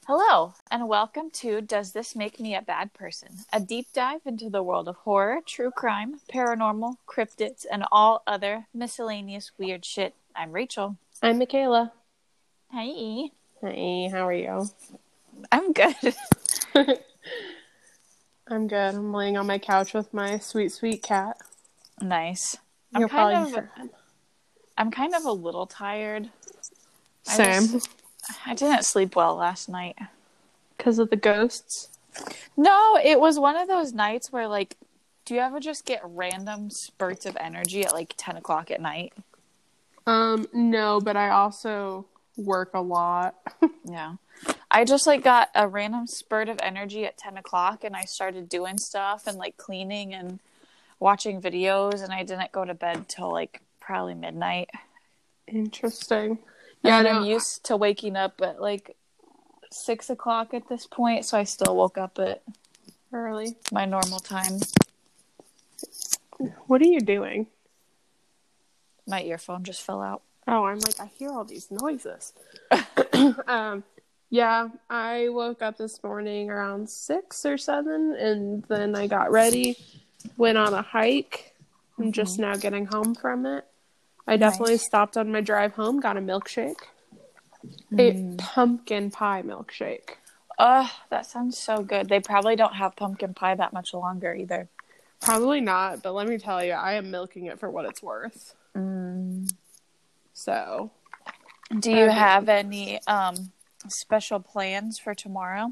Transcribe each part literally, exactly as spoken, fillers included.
Hello, and welcome to Does This Make Me a Bad Person? A deep dive into the world of horror, true crime, paranormal, cryptids, and all other miscellaneous weird shit. I'm Rachel. I'm Michaela. Hi. Hey, how are you? I'm good. I'm good. I'm laying on my couch with my sweet, sweet cat. Nice. You're I'm kind probably of sure. I'm kind of a little tired. Same. I, just, I didn't sleep well last night. Because of the ghosts? No, it was one of those nights where, like, do you ever just get random spurts of energy at, like, ten o'clock at night? Um, no, but I also work a lot. Yeah. I just, like, got a random spurt of energy at ten o'clock, and I started doing stuff and, like, cleaning and watching videos, and I didn't go to bed till, like, probably midnight. Interesting. Yeah, and no, I'm used to waking up at, like, six o'clock at this point, so I still woke up at early. my normal time. What are you doing? My earphone just fell out. Oh, I'm like, I hear all these noises. um, yeah, I woke up this morning around six or seven, and then I got ready, went on a hike. I'm mm-hmm. just now getting home from it. I definitely nice. stopped on my drive home, got a milkshake. Mm. A pumpkin pie milkshake. Oh, that sounds so good. They probably don't have pumpkin pie that much longer either. Probably not, but let me tell you, I am milking it for what it's worth. Mm. So. Do you have any um, special plans for tomorrow?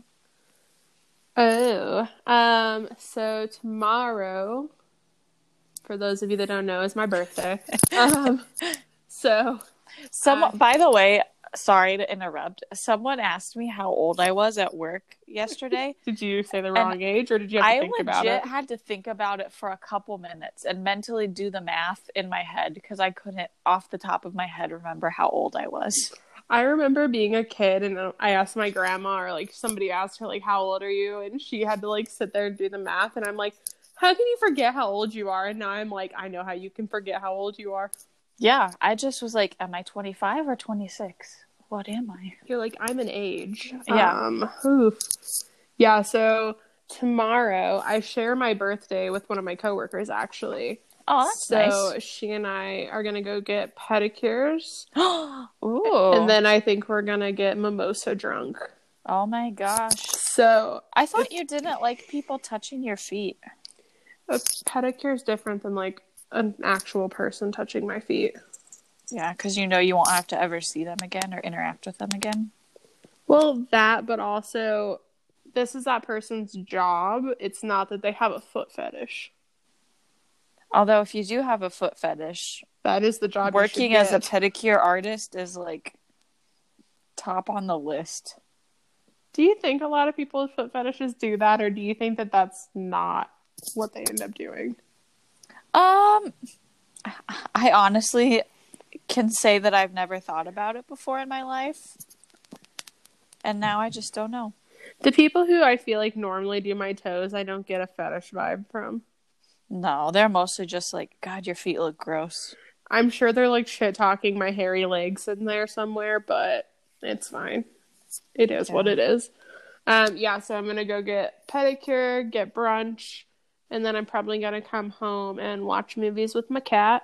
Oh, um, so tomorrow, for those of you that don't know, is my birthday. um, so. Some, uh, by the way, sorry to interrupt. Someone asked me how old I was at work yesterday. Did you say the wrong age, or did you have to I think about it? I legit had to think about it for a couple minutes and mentally do the math in my head because I couldn't, off the top of my head, remember how old I was. I remember being a kid, and I asked my grandma, or like somebody asked her, like, how old are you? And she had to like sit there and do the math, and I'm like, how can you forget how old you are? And now I'm like, I know how you can forget how old you are. Yeah, I just was like, am I twenty-five or twenty-six? What am I? You're like, I'm an age. Yeah. Um, oof. Yeah, so tomorrow I share my birthday with one of my coworkers, actually. Oh, that's so nice. So she and I are going to go get pedicures. Ooh. And then I think we're going to get mimosa drunk. Oh my gosh. So I thought you didn't like people touching your feet. A pedicure is different than like an actual person touching my feet. Yeah, because you know you won't have to ever see them again or interact with them again. Well, that, but also, this is that person's job. It's not that they have a foot fetish. Although, if you do have a foot fetish, that is the job. Working as a pedicure artist is like top on the list. Do you think a lot of people with foot fetishes do that, or do you think that that's not what they end up doing? Um, I honestly can say that I've never thought about it before in my life. And now I just don't know. The people who I feel like normally do my toes, I don't get a fetish vibe from. No, they're mostly just like, God, your feet look gross. I'm sure they're like shit-talking my hairy legs in there somewhere, but it's fine. It is yeah. what it is. Um, yeah, so I'm going to go get pedicure, get brunch, and then I'm probably going to come home and watch movies with my cat.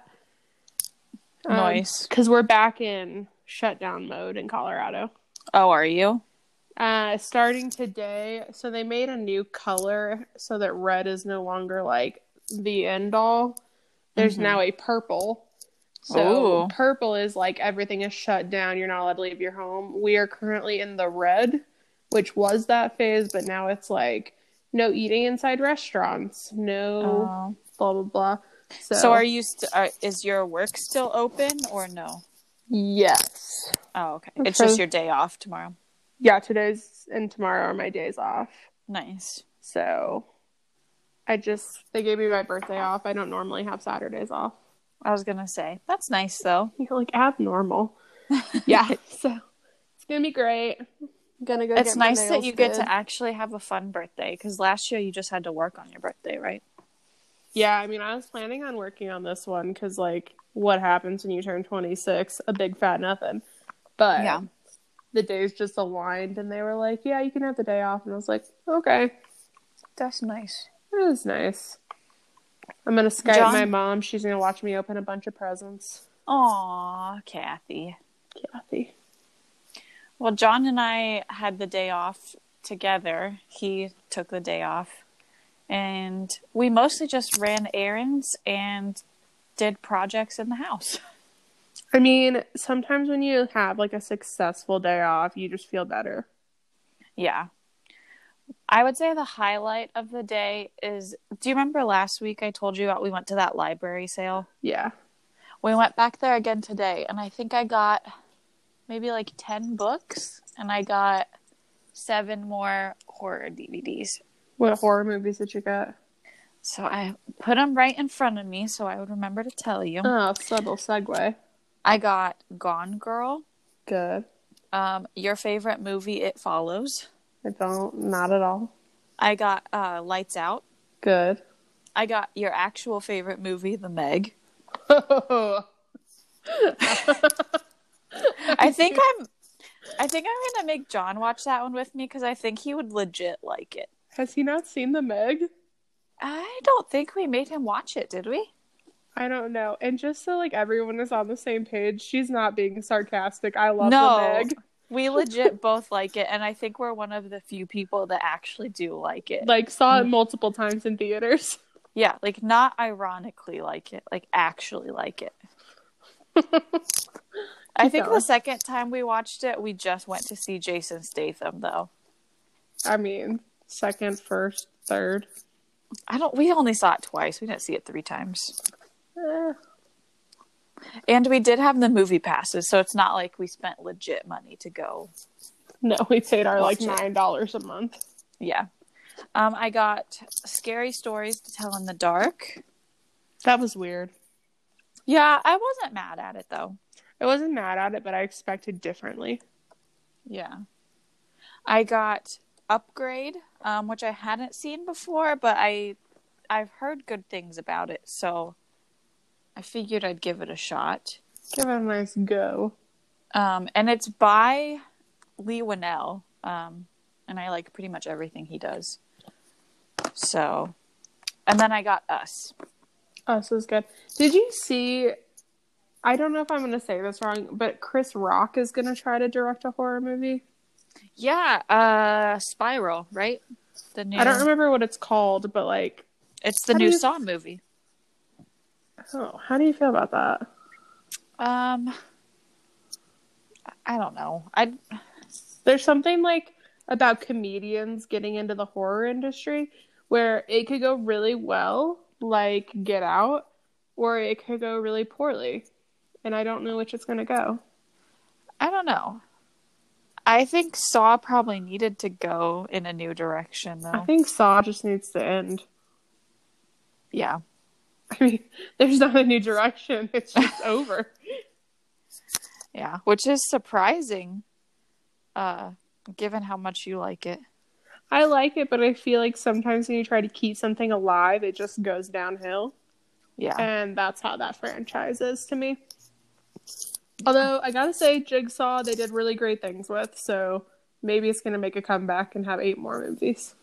Um, nice. Because we're back in shutdown mode in Colorado. Oh, are you? Uh, starting today, so they made a new color so that red is no longer like the end all. There's mm-hmm. now a purple. So Ooh. Purple is like everything is shut down. You're not allowed to leave your home. We are currently in the red, which was that phase, but now it's like no eating inside restaurants, no oh. blah, blah, blah. So, so are you, st- are, is your work still open or no? Yes. Oh, okay. It's so, just your day off tomorrow. Yeah, today's and tomorrow are my days off. Nice. So I just, they gave me my birthday off. I don't normally have Saturdays off. I was going to say, that's nice though. You're like abnormal. Yeah. So it's going to be great. I'm going to go It's get my nice that you did. get to actually have a fun birthday because last year you just had to work on your birthday, right? Yeah. I mean, I was planning on working on this one because like what happens when you turn twenty-six? A big fat nothing. But yeah. the days just aligned, and they were like, yeah, you can have the day off. And I was like, okay. That's nice. It was nice. I'm going to Skype John? my mom. She's going to watch me open a bunch of presents. Aw, Kathy. Kathy. Well, John and I had the day off together. He took the day off. And we mostly just ran errands and did projects in the house. I mean, sometimes when you have like a successful day off, you just feel better. Yeah. I would say the highlight of the day is, do you remember last week I told you about we went to that library sale? Yeah. We went back there again today, and I think I got maybe like ten books, and I got seven more horror D V Ds. What horror movies did you get? So I put them right in front of me so I would remember to tell you. Oh, subtle segue. I got Gone Girl. Good. Um, your favorite movie, It Follows. I don't, not at all. I got uh, Lights Out. Good. I got your actual favorite movie, The Meg. I I think I'm I think I'm gonna make John watch that one with me because I think he would legit like it. Has he not seen The Meg? I don't think we made him watch it, did we? I don't know. And just so like everyone is on the same page, she's not being sarcastic. I love No, The Meg. we legit both like it, and I think we're one of the few people that actually do like it. Like saw it multiple times in theaters. Yeah, like not ironically like it, like actually like it. I think going. the second time we watched it, we just went to see Jason Statham, though. I mean, second, first, third. I don't. We only saw it twice. We didn't see it three times. Eh. And we did have the movie passes, so it's not like we spent legit money to go. No, we paid our like Watch it. nine dollars a month. Yeah. Um, I got Scary Stories to Tell in the Dark. That was weird. Yeah, I wasn't mad at it, though. I wasn't mad at it, but I expected differently. Yeah. I got Upgrade, um, which I hadn't seen before, but I, I've heard good things about it, so I figured I'd give it a shot. Give it a nice go. Um, and it's by Lee Winnell, um, and I like pretty much everything he does. So, and then I got Us. Us is good. Did you see... I don't know if I'm going to say this wrong, but Chris Rock is going to try to direct a horror movie. Yeah, uh, Spiral, right? The new. I don't remember what it's called, but like... It's the How new do you- Saw movie. Oh, how do you feel about that? Um, I don't know. I There's something like about comedians getting into the horror industry where it could go really well, like Get Out, or it could go really poorly. And I don't know which it's going to go. I don't know. I think Saw probably needed to go in a new direction, though. I think Saw just needs to end. Yeah. I mean, there's not a new direction. It's just over. Yeah, which is surprising, uh, given how much you like it. I like it, but I feel like sometimes when you try to keep something alive, it just goes downhill. Yeah. And that's how that franchise is to me. Although, I gotta say, Jigsaw, they did really great things with, so maybe it's gonna make a comeback and have eight more movies.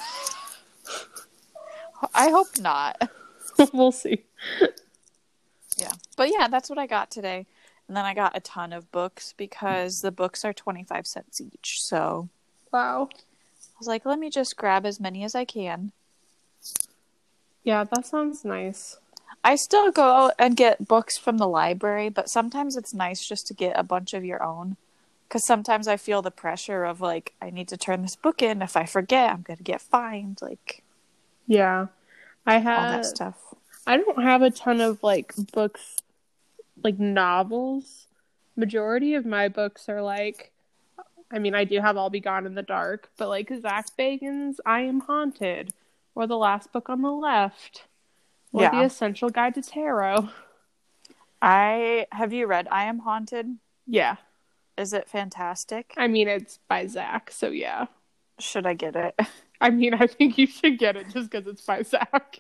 I hope not. We'll see. Yeah. But yeah, that's what I got today. And then I got a ton of books because the books are twenty-five cents each. So Wow. I was like, let me just grab as many as I can. Yeah, that sounds nice. I still go and get books from the library, but sometimes it's nice just to get a bunch of your own. Because sometimes I feel the pressure of, like, I need to turn this book in. If I forget, I'm going to get fined. Like, Yeah. I all have... that stuff. I don't have a ton of, like, books, like, novels. Majority of my books are, like... I mean, I do have I'll Be Gone in the Dark, but, like, Zach Bagans' I Am Haunted, or The Last Book on the Left, or Yeah. The Essential Guide to Tarot. I have you read I Am Haunted? Yeah. Is it fantastic? I mean, it's by Zach, so yeah. Should I get it? I mean, I think you should get it just because it's by Zach.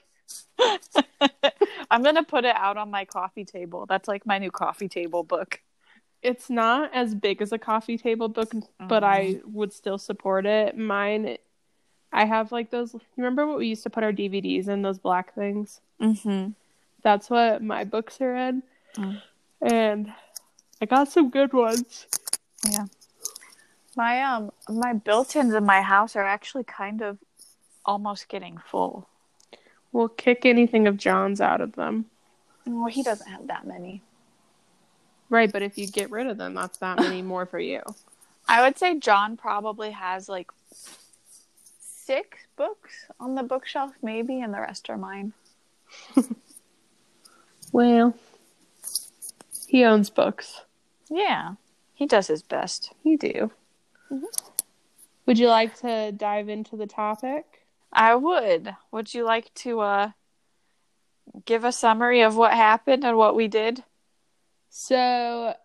I'm going to put it out on my coffee table. That's like my new coffee table book. it's not as big as a coffee table book, mm-hmm. but I would still support it. Mine, I have like those. You remember what we used to put our D V Ds in? Those black things. Mm-hmm. That's what my books are in, mm. and I got some good ones. Yeah. My um my built-ins in my house are actually kind of almost getting full. We'll kick anything of John's out of them. Well, he doesn't have that many. Right, but if you get rid of them, that's that many more for you. I would say John probably has like six books on the bookshelf, maybe, and the rest are mine. Well, he owns books. Yeah, he does his best. He do. Mm-hmm. Would you like to dive into the topic? I would. Would you like to uh, give a summary of what happened and what we did? So,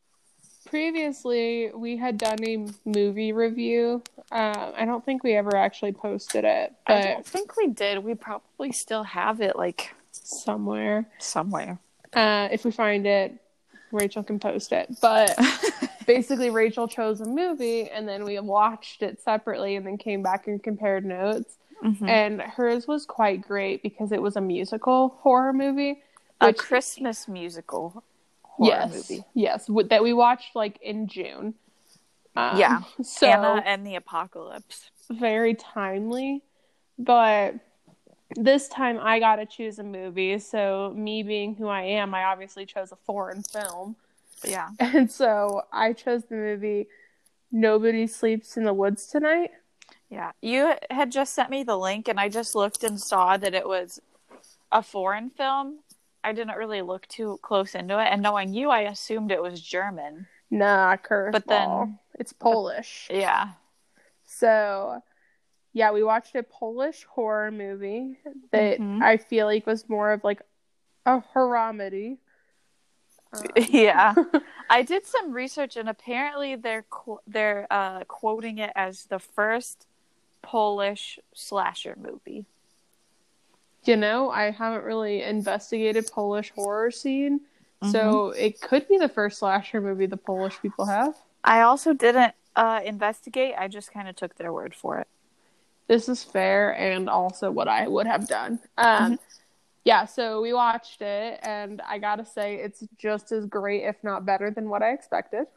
previously, we had done a movie review. Um, I don't think we ever actually posted it. But I don't think we did. We probably still have it, like, somewhere. Somewhere. Uh, if we find it, Rachel can post it. But basically, Rachel chose a movie, and then we watched it separately, and then came back and compared notes. Mm-hmm. And hers was quite great because it was a musical horror movie. A Christmas musical horror yes, movie. Yes, that we watched like in June. Um, yeah, so Anna and the Apocalypse. Very timely, but this time I got to choose a movie. So me being who I am, I obviously chose a foreign film. Yeah, and so I chose the movie Nobody Sleeps in the Woods Tonight. Yeah, you had just sent me the link, and I just looked and saw that it was a foreign film. I didn't really look too close into it, and knowing you, I assumed it was German. Nah, curveball. But then it's Polish. Uh, yeah. So, yeah, we watched a Polish horror movie that mm-hmm. I feel like was more of like a horror-medy. Um. Yeah. I did some research, and apparently they're qu- they're uh, quoting it as the first Polish slasher movie. You know, I haven't really investigated Polish horror scene, mm-hmm. so it could be the first slasher movie the Polish people have. I also didn't uh, investigate. I just kind of took their word for it. This is fair, and also what I would have done. Um, mm-hmm. Yeah, so we watched it, and I gotta say, it's just as great, if not better, than what I expected.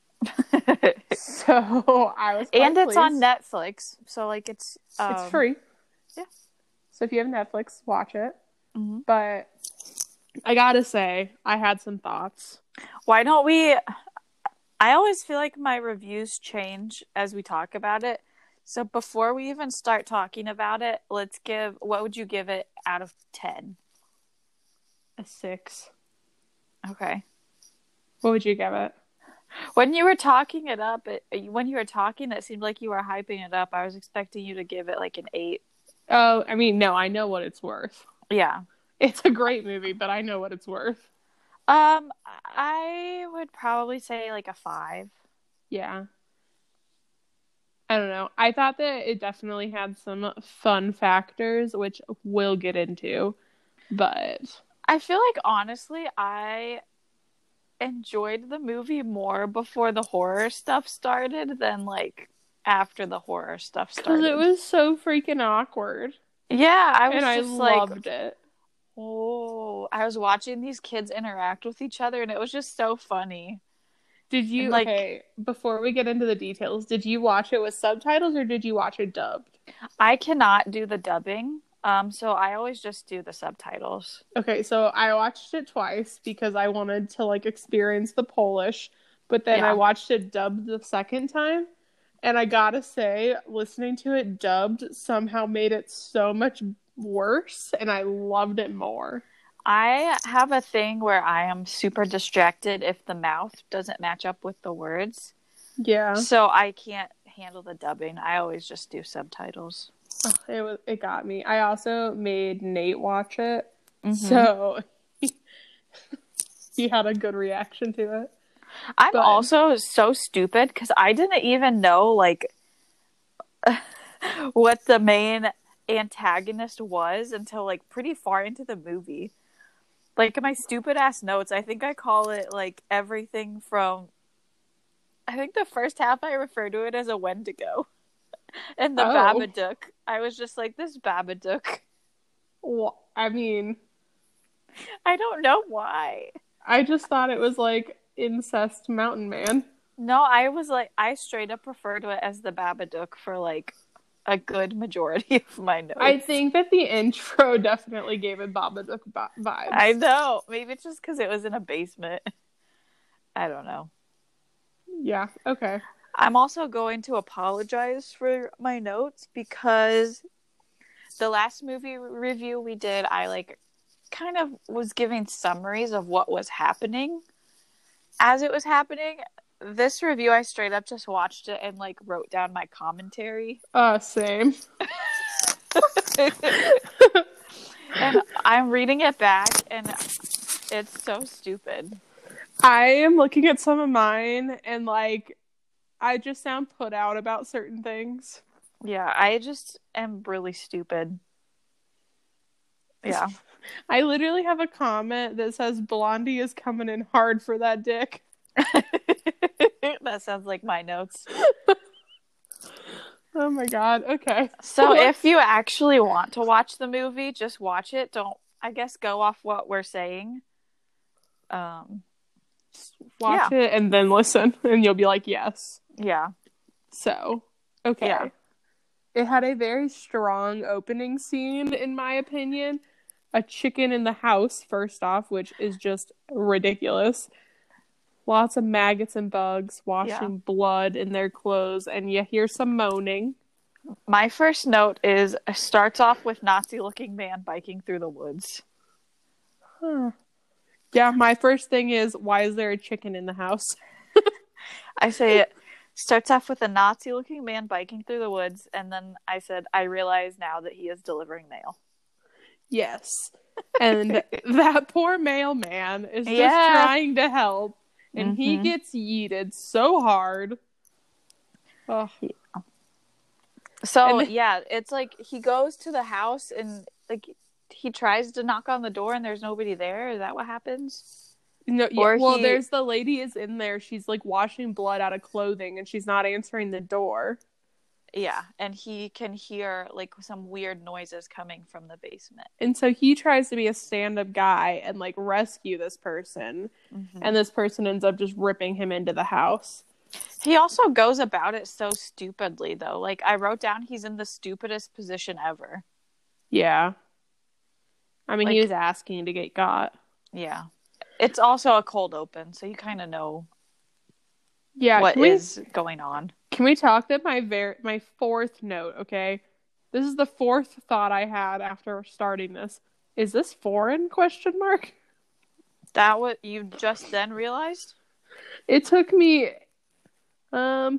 So I was quite and it's pleased. On Netflix, so like it's um, it's free. Yeah. So if you have Netflix, watch it. Mm-hmm. But I gotta say, I had some thoughts. Why don't we? I always feel like my reviews change as we talk about it. So before we even start talking about it, let's give. What would you give it out of ten? A six. Okay. What would you give it? When you were talking it up, it, when you were talking, it seemed like you were hyping it up. I was expecting you to give it like an eight. Oh, I mean, no, I know what it's worth. Yeah. It's a great movie, but I know what it's worth. Um, I would probably say like a five. Yeah. I don't know. I thought that it definitely had some fun factors, which we'll get into, but I feel like, honestly, I enjoyed the movie more before the horror stuff started than, like, after the horror stuff started. Because it was so freaking awkward. Yeah, I was and just I like... loved it. Oh, I was watching these kids interact with each other, and it was just so funny. Did you, and, like, okay, before we get into the details, did you watch it with subtitles, or did you watch it dubbed? I cannot do the dubbing. Um, so I always just do the subtitles. Okay, so I watched it twice because I wanted to, like, experience the Polish, but then yeah. I watched it dubbed the second time, and I gotta say, listening to it dubbed somehow made it so much worse, and I loved it more. I have a thing where I am super distracted if the mouth doesn't match up with the words. Yeah. So I can't handle the dubbing. I always just do subtitles. Oh, it was it got me. I also made Nate watch it, mm-hmm. so he, he had a good reaction to it. I'm but... also so stupid because I didn't even know like what the main antagonist was until like pretty far into the movie. Like in my stupid ass notes, I think I call it like everything from I think the first half I referred to it as a Wendigo. And the Oh. Babadook, I was just like, this Babadook. Well, I mean, I don't know why. I just thought it was like incest mountain man. No, I was like, I straight up refer to it as the Babadook for like a good majority of my notes. I think that the intro definitely gave it Babadook vibes. I know. Maybe it's just because it was in a basement. I don't know. Yeah, okay. I'm also going to apologize for my notes because the last movie review we did, I like kind of was giving summaries of what was happening as it was happening. This review, I straight up just watched it and like wrote down my commentary. Uh, same. And I'm reading it back and it's so stupid. I am looking at some of mine and like I just sound put out about certain things. Yeah, I just am really stupid. Yeah. I literally have a comment that says Blondie is coming in hard for that dick. That sounds like my notes. Oh my god, okay. So if you actually want to watch the movie, just watch it. Don't, I guess, go off what we're saying. Um, Watch yeah. it and then listen, and you'll be like, yes. Yeah. So, okay. Yeah. It had a very strong opening scene, in my opinion. A chicken in the house, first off, which is just ridiculous. Lots of maggots and bugs washing Yeah. blood in their clothes, and you hear some moaning. My first note is, starts off with Nazi-looking man biking through the woods. Huh. Yeah, my first thing is, why is there a chicken in the house? I say it starts off with a Nazi-looking man biking through the woods, and then I said, I realize now that he is delivering mail. Yes. And that poor mailman is just Yeah. trying to help, and Mm-hmm. he gets yeeted so hard. Oh. So, And- yeah, it's like he goes to the house and like he tries to knock on the door and there's nobody there. Is that what happens? No, yeah, Or well, he- there's the lady is in there. She's like washing blood out of clothing, and she's not answering the door. Yeah, and he can hear like some weird noises coming from the basement. And so he tries to be a stand-up guy and like rescue this person, Mm-hmm. and this person ends up just ripping him into the house. He also goes about it so stupidly, though. Like, I wrote down he's in the stupidest position ever. Yeah. I mean, Like- he was asking to get got. Yeah. It's also a cold open, so you kind of know Yeah, what can we, is going on. Can we talk that my ver- my fourth note, okay? This is the fourth thought I had after starting this. Is this foreign, question mark? That what you just then realized? It took me um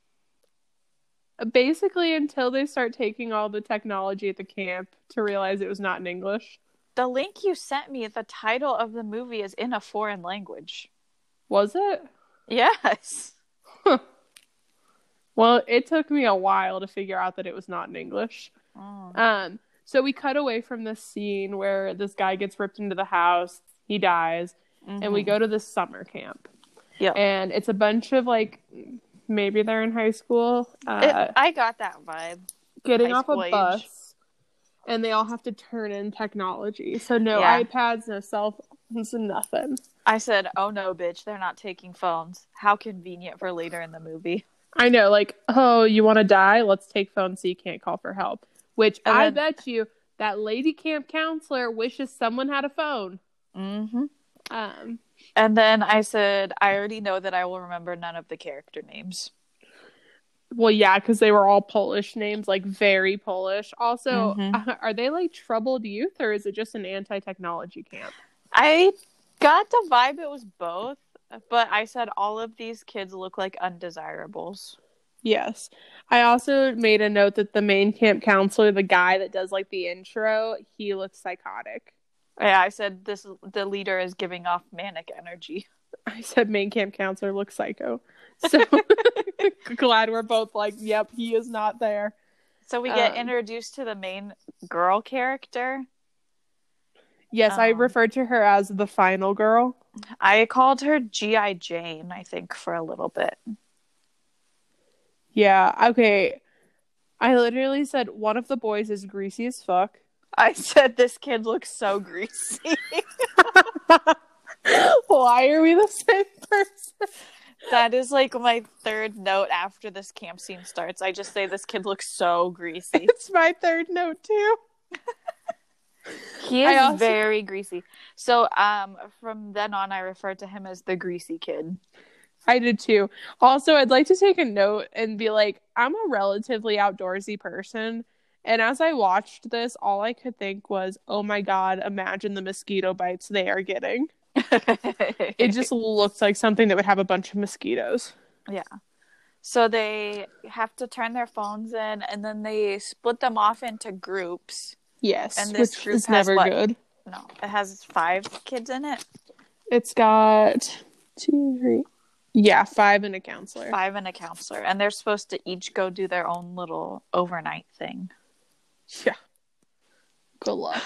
basically until they start taking all the technology at the camp to realize it was not in English. The link you sent me, the title of the movie is in a foreign language. Was it? Yes. Huh. Well, it took me a while to figure out that it was not in English. Oh. Um, so we cut away from this scene where this guy gets ripped into the house, he dies, Mm-hmm. and we go to this summer camp. Yeah. And it's a bunch of like, maybe they're in high school, uh, It, I got that vibe. getting high off a school age. bus, and they all have to turn in technology. So no Yeah. iPads, no cell phones, nothing. I said, oh no, bitch, they're not taking phones. How convenient for later in the movie. I know, like, oh, you want to die? Let's take phones so you can't call for help. Which And I then- bet you that lady camp counselor wishes someone had a phone. Mm-hmm. Um, And then I said, I already know that I will remember none of the character names. well, yeah, because they were all Polish names, like very Polish. Also, Mhm. are they like troubled youth, or is it just an anti-technology camp? I got the vibe it was both, but I said all of these kids look like undesirables. Yes. I also made a note that the main camp counselor, the guy that does like the intro, he looks psychotic. Yeah, I said this. The leader is giving off manic energy. I said main camp counselor looks psycho. So glad we're both like, yep, he is not there. So we get Um, introduced to the main girl character. Yes, I Um, referred to her as the final girl. I called her G I. Jane, I think, for a little bit. Yeah, okay. I literally said one of the boys is greasy as fuck. I said this kid looks so greasy. Why are we the same person? That is like my third note after this camp scene starts. I just say this kid looks so greasy. It's my third note too. He is also... very greasy. So um, from then on, I refer to him as the greasy kid. I did too. Also, I'd like to take a note and be like, I'm a relatively outdoorsy person. And as I watched this, all I could think was, oh my God, imagine the mosquito bites they are getting. It just looks like something that would have a bunch of mosquitoes. Yeah. So they have to turn their phones in, and then they split them off into groups. Yes, and this which group is has never what? good. No, it has five kids in it. It's got two, three... Yeah, five and a counselor. Five and a counselor. And they're supposed to each go do their own little overnight thing. Yeah. Good luck.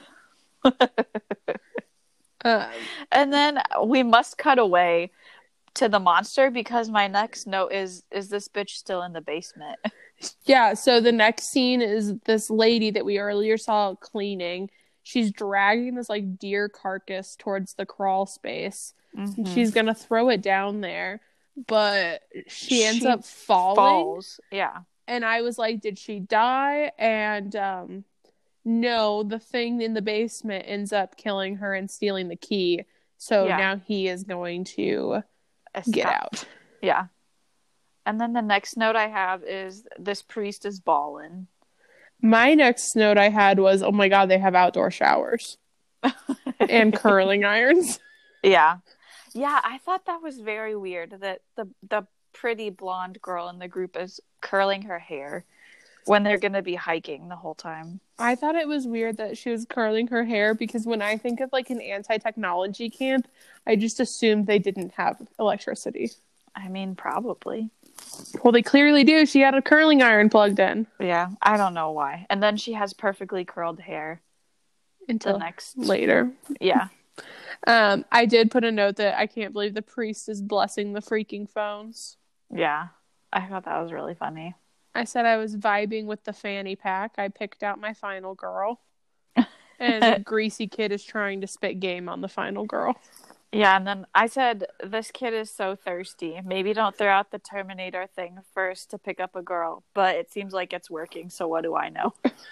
um, and then we must cut away to the monster because my next note is, is this bitch still in the basement? Yeah, so the next scene is this lady that we earlier saw cleaning. She's dragging this, like, deer carcass towards the crawl space. Mm-hmm. And she's gonna throw it down there, but she ends she up falling. Falls, yeah. And I was like, did she die? And um, no, the thing in the basement ends up killing her and stealing the key. So yeah. Now he is going to Escape. Get out. Yeah. And then the next note I have is this priest is ballin'. My next note I had was, oh my God, they have outdoor showers and curling irons. Yeah. Yeah, I thought that was very weird that the the pretty blonde girl in the group is curling her hair when they're going to be hiking the whole time. I thought it was weird that she was curling her hair because when I think of like an anti-technology camp, I just assumed they didn't have electricity. I mean, probably. Well, they clearly do. She had a curling iron plugged in. Yeah, I don't know why. And then she has perfectly curled hair until the next later. Yeah. Um, I did put a note that I can't believe the priest is blessing the freaking phones. Yeah, I thought that was really funny. I said I was vibing with the fanny pack. I picked out my final girl. And the greasy kid is trying to spit game on the final girl. Yeah, and then I said, this kid is so thirsty. Maybe don't throw out the Terminator thing first to pick up a girl. But it seems like it's working, so what do I know?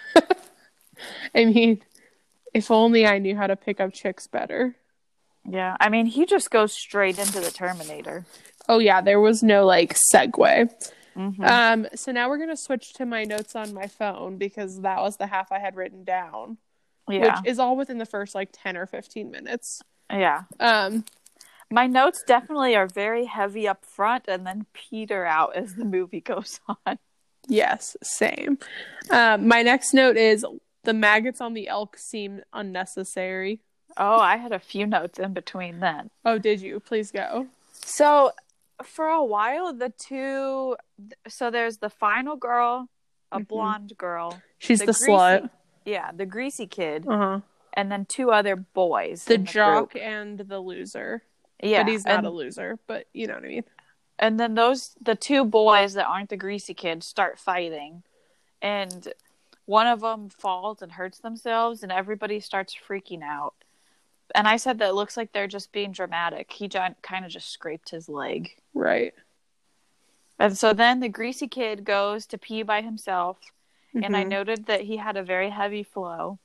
I mean, if only I knew how to pick up chicks better. Yeah, I mean, he just goes straight into the Terminator. Oh, yeah, there was no, like, segue. Mm-hmm. Um, so now we're going to switch to my notes on my phone because that was the half I had written down. Yeah. Which is all within the first, like, ten or fifteen minutes. Yeah. Um, my notes definitely are very heavy up front and then peter out as the movie goes on. Yes, same. Um, my next note is the maggots on the elk seem unnecessary. Oh, I had a few notes in between then. Oh, did you? Please go. So, for a while, the two... So, there's the final girl, a mm-hmm. blonde girl. She's the, the greasy, slut. Yeah, the greasy kid. Uh-huh. And then two other boys. The, the jock group. and the loser. Yeah. But he's not and, a loser, but you know what I mean. And then those, the two boys that aren't the greasy kids start fighting. And one of them falls and hurts themselves, and everybody starts freaking out. And I said that it looks like they're just being dramatic. He j- kind of just scraped his leg. Right. And so then the greasy kid goes to pee by himself. Mm-hmm. And I noted that he had a very heavy flow.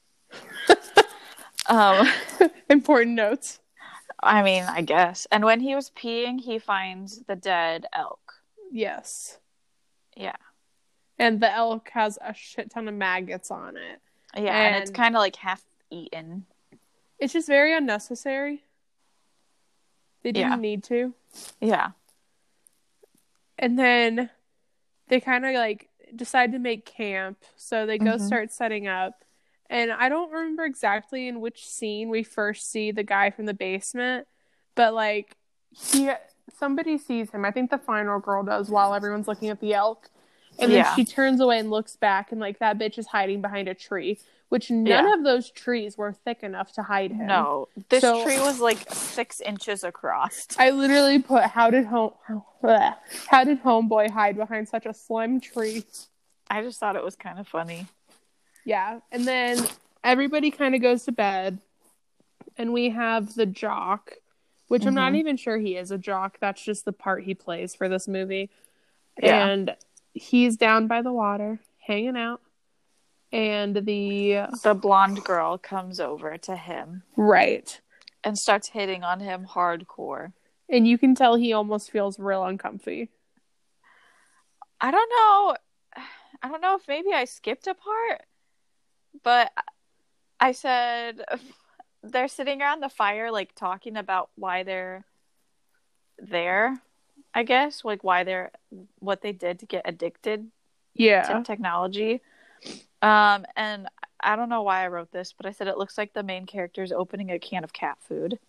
um, Important notes. I mean, I guess. And when he was peeing, he finds the dead elk. Yes. Yeah. And the elk has a shit ton of maggots on it. Yeah, and, and it's kind of like half eaten. It's just very unnecessary. They didn't yeah. need to. Yeah. And then they kind of like decide to make camp. So they go mm-hmm. start setting up. And I don't remember exactly in which scene we first see the guy from the basement. But like, he somebody sees him. I think the final girl does while everyone's looking at the elk. And then yeah. she turns away and looks back. And like, that bitch is hiding behind a tree. which none Yeah. of those trees were thick enough to hide him. No, this So- tree was like six inches across. I literally put, how did home, bleh, how did homeboy hide behind such a slim tree? I just thought it was kind of funny. Yeah, and then everybody kind of goes to bed, and we have the jock, which I'm not Mhm. even sure he is a jock. That's just the part he plays for this movie. Yeah. And he's down by the water, hanging out. And the... The blonde girl comes over to him Right. and starts hitting on him hardcore. And you can tell he almost feels real uncomfy. I don't know. I don't know if maybe I skipped a part, but I said they're sitting around the fire, like talking about why they're there, I guess, like why they're, what they did to get addicted Yeah. to technology. Um, and I don't know why I wrote this, but I said it looks like the main character is opening a can of cat food.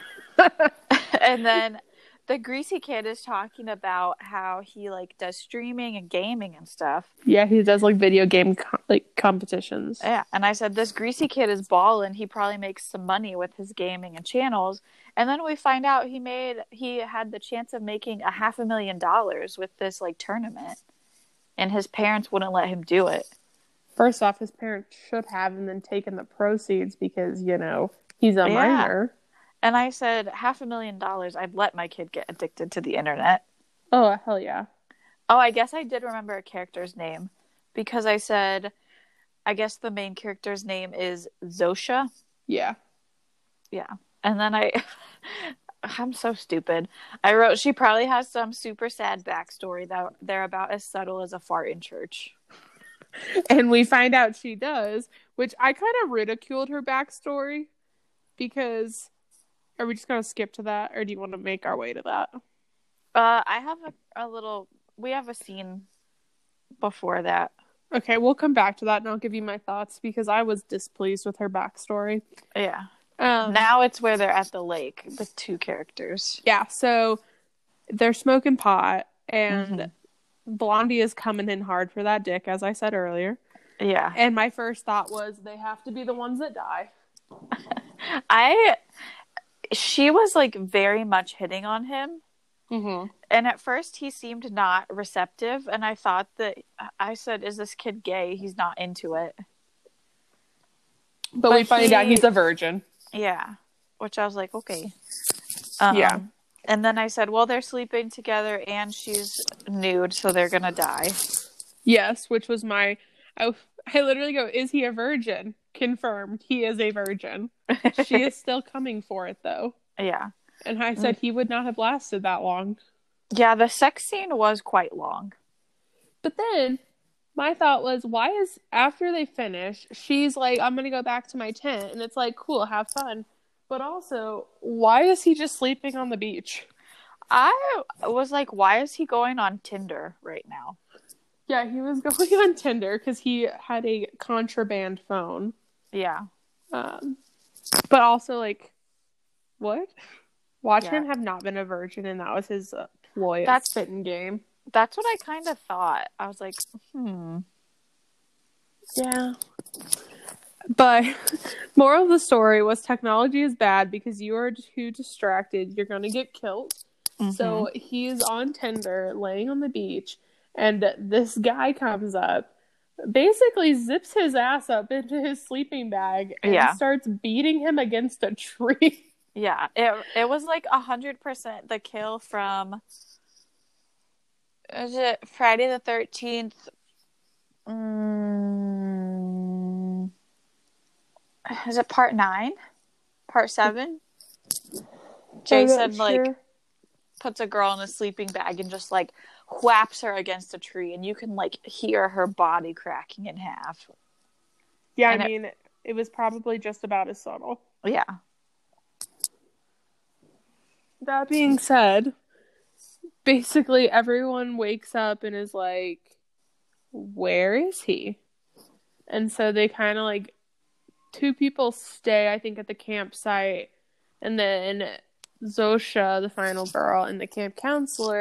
And then the greasy kid is talking about how he like does streaming and gaming and stuff. Yeah, he does like video game co- like competitions. Yeah, and I said this greasy kid is ballin'. He probably makes some money with his gaming and channels. And then we find out he made he had the chance of making a half a million dollars with this like tournament, and his parents wouldn't let him do it. First off, his parents should have and then taken the proceeds because, you know, he's a Yeah. minor. And I said half a million dollars. I'd let my kid get addicted to the internet. Oh, hell yeah. Oh, I guess I did remember a character's name because I said, I guess the main character's name is Zosha. Yeah. Yeah. And then I, I'm so stupid. I wrote, she probably has some super sad backstory that they're about as subtle as a fart in church. And we find out she does, which I kind of ridiculed her backstory because, are we just going to skip to that, or do you want to make our way to that? Uh, I have a, a little, we have a scene before that. Okay, we'll come back to that and I'll give you my thoughts because I was displeased with her backstory. Yeah. Um, Now it's where they're at the lake, the two characters. Yeah, so they're smoking pot and Mhm. Blondie is coming in hard for that dick, as I said earlier. Yeah. And my first thought was they have to be the ones that die. I, she was like very much hitting on him. Mm-hmm. And at first he seemed not receptive. And I thought that, I said, is this kid gay? He's not into it. But, But we find he- out he's a virgin. Yeah. Which I was like, okay. Um, Yeah. And then I said, well, they're sleeping together and she's nude, so they're going to die. Yes, which was my... I, I literally go, is he a virgin? Confirmed. He is a virgin. She is still coming for it, though. Yeah. And I said he would not have lasted that long. Yeah, the sex scene was quite long. But then my thought was, why is, after they finish, she's like, I'm going to go back to my tent. And it's like, cool, have fun. But also, why is he just sleeping on the beach? I was like, why is he going on Tinder right now? Yeah, he was going on Tinder because he had a contraband phone. Yeah. Um, but also, like, what? Watchmen Yeah. have not been a virgin, and that was his uh, ploy at That's- spitting game. That's what I kind of thought. I was like, hmm. Yeah. But moral of the story was technology is bad because you are too distracted. You're going to get killed. Mm-hmm. So he's on Tinder, laying on the beach, and this guy comes up, basically zips his ass up into his sleeping bag, and Yeah. starts beating him against a tree. Yeah, it it was like a hundred percent the kill from. Is it Friday the thirteenth? Mm, is it part nine? Part seven? Jason like Sure. puts a girl in a sleeping bag and just like whaps her against a tree, and you can like hear her body cracking in half. Yeah, and I it- mean, it, it was probably just about as subtle. Yeah. That being said, basically everyone wakes up and is like, where is he? And so they kind of like, two people stay, I think, at the campsite, and then Zosha, the final girl, and the camp counselor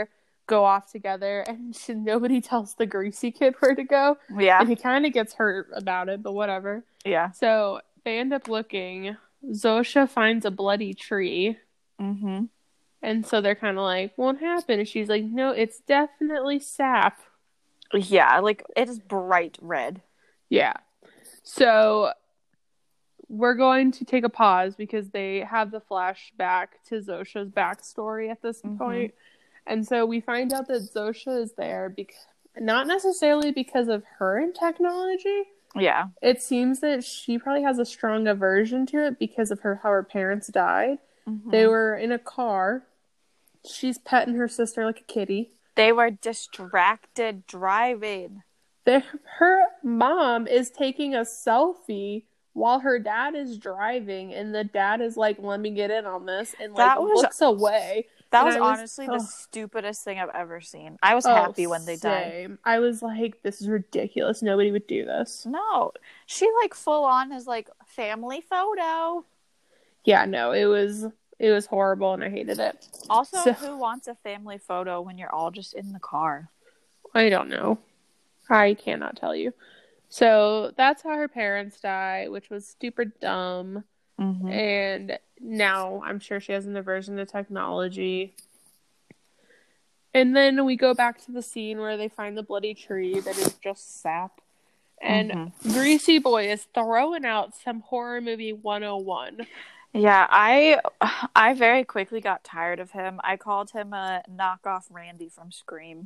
go off together, and she, nobody tells the greasy kid where to go. Yeah. And he kind of gets hurt about it, but whatever. Yeah. So they end up looking. Zosha finds a bloody tree. Mm-hmm. And so they're kind of like, what happened? And she's like, no, it's definitely sap. Yeah, like, it is bright red. Yeah. So we're going to take a pause because they have the flashback to Zosha's backstory at this mm-hmm. point. And so we find out that Zosha is there because not necessarily because of her technology. Yeah. It seems that she probably has a strong aversion to it because of her how her parents died. Mm-hmm. They were in a car. She's petting her sister like a kitty. They were distracted driving. The, her mom is taking a selfie while her dad is driving, and the dad is like, let me get in on this, and like that was, looks away. That was, was honestly oh. the stupidest thing I've ever seen. I was oh, happy when they same. died. I was like, this is ridiculous. Nobody would do this. No. She like full on is like family photo. Yeah, no, it was it was horrible and I hated it. Also, so, who wants a family photo when you're all just in the car? I don't know. I cannot tell you. So that's how her parents die, which was super dumb. Mm-hmm. And now I'm sure she has an aversion to technology. And then we go back to the scene where they find the bloody tree that is just sap. And mm-hmm. Greasy Boy is throwing out some horror movie one oh one. Yeah, I I very quickly got tired of him. I called him a knockoff Randy from Scream.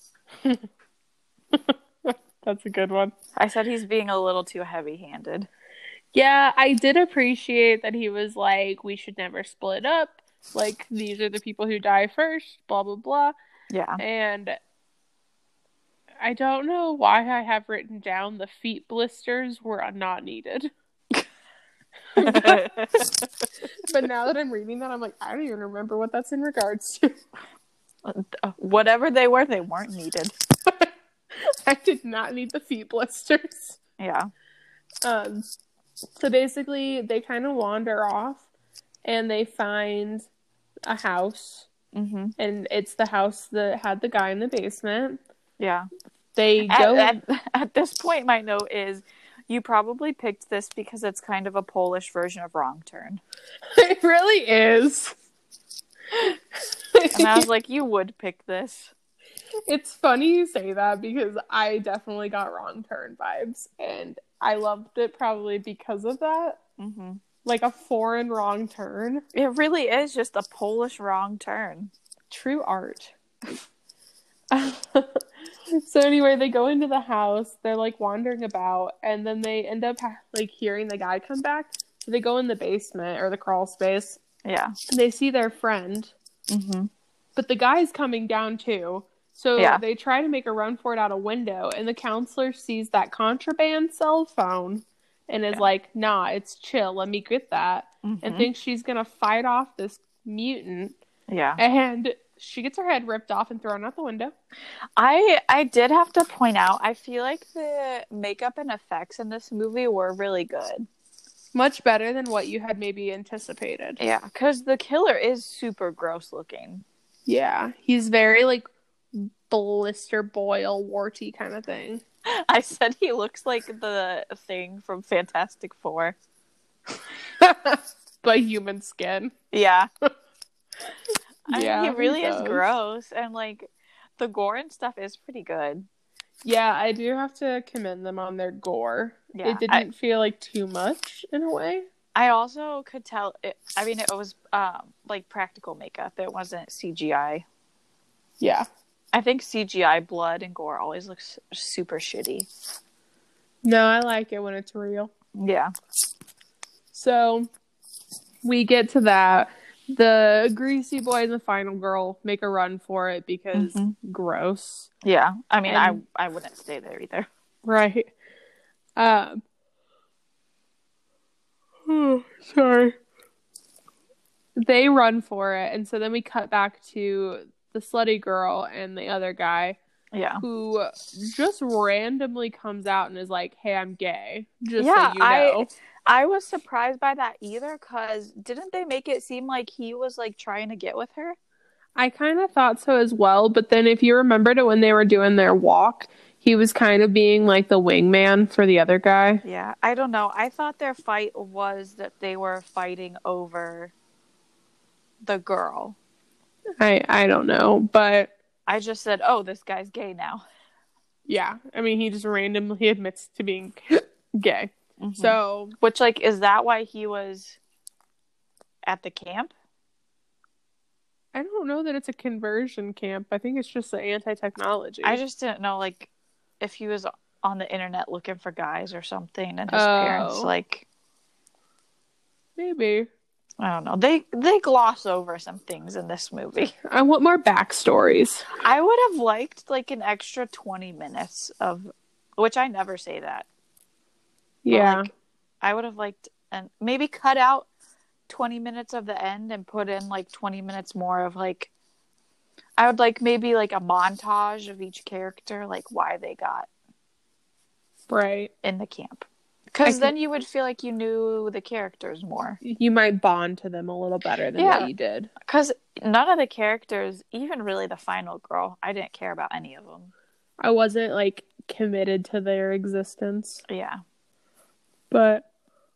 That's a good one. I said he's being a little too heavy-handed. Yeah, I did appreciate that he was like, we should never split up. Like, these are the people who die first, blah, blah, blah. Yeah. And I don't know why I have written down the feet blisters were not needed. but, but now that I'm reading that, I'm like, I don't even remember what that's in regards to. Whatever they were, they weren't needed. I did not need the feet blisters. Yeah. Um. So basically, they kind of wander off, and they find a house, mm-hmm. and it's the house that had the guy in the basement. Yeah. They go... At, at, at this point, my note is, you probably picked this because it's kind of a Polish version of Wrong Turn. It really is. And I was like, you would pick this. It's funny you say that because I definitely got Wrong Turn vibes, and I loved it probably because of that. Mm-hmm. Like a foreign wrong turn. It really is just a Polish wrong turn. True art. So anyway, they go into the house. They're like wandering about, and then they end up like hearing the guy come back. So they go in the basement or the crawl space. Yeah. And they see their friend. Mm-hmm. But the guy's coming down too. So yeah. They try to make a run for it out a window, and the counselor sees that contraband cell phone and is yeah. like, nah, it's chill. Let me get that. Mm-hmm. And thinks she's going to fight off this mutant. Yeah. And she gets her head ripped off and thrown out the window. I I did have to point out, I feel like the makeup and effects in this movie were really good. Much better than what you had maybe anticipated. Yeah, because the killer is super gross looking. Yeah, he's very like blister boil warty kind of thing. I said he looks like the thing from Fantastic Four. But human skin. Yeah. I yeah, mean, he really he is gross, and like the gore and stuff is pretty good. Yeah, I do have to commend them on their gore. Yeah, it didn't I, feel like too much in a way. I also could tell it, I mean, it was um, like practical makeup. It wasn't C G I. Yeah. I think C G I blood and gore always looks super shitty. No, I like it when it's real. Yeah. So we get to that. The Greasy Boy and the Final Girl make a run for it because mm-hmm. gross. Yeah. I mean, and, I I wouldn't stay there either. Right. Um. Oh, sorry. They run for it, and so then we cut back to the slutty girl and the other guy. Yeah. Who just randomly comes out and is like, hey, I'm gay. Just yeah, so you know. I... I was surprised by that either, because didn't they make it seem like he was, like, trying to get with her? I kind of thought so as well, but then if you remembered it when they were doing their walk, he was kind of being like the wingman for the other guy. Yeah, I don't know. I thought their fight was that they were fighting over the girl. I I don't know, but I just said, "Oh, this guy's gay now." Yeah, I mean, he just randomly admits to being gay. Mm-hmm. So, which, like, is that why he was at the camp? I don't know that it's a conversion camp. I think it's just the anti-technology. I just didn't know, like, if he was on the internet looking for guys or something, and his oh. parents, like, maybe. I don't know. They they gloss over some things in this movie. I want more backstories. I would have liked like an extra twenty minutes of, which I never say that. Yeah. Like, I would have liked, and maybe cut out twenty minutes of the end and put in like twenty minutes more of like, I would like maybe like a montage of each character, like why they got right in the camp. Because then you would feel like you knew the characters more. You might bond to them a little better than yeah. what you did. Because none of the characters, even really the final girl, I didn't care about any of them. I wasn't, like, committed to their existence. Yeah. But.